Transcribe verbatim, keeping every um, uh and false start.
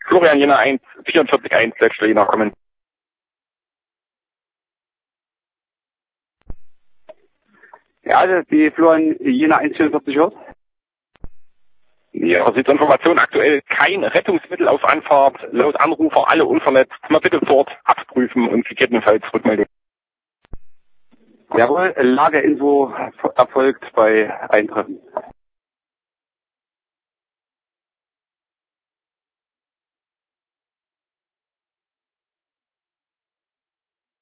Florian Jena eins, vierundvierzig eins, letzter Jena kommen. Ja, also die Florian Jena eins vierundvierzig hört. Ja, Information aktuell kein Rettungsmittel auf Anfahrt. Laut Anrufer alle unverletzt. Mal bitte sofort abprüfen und gegebenenfalls Rückmeldung. Jawohl, Lageinfo erfolgt bei Eintreffen.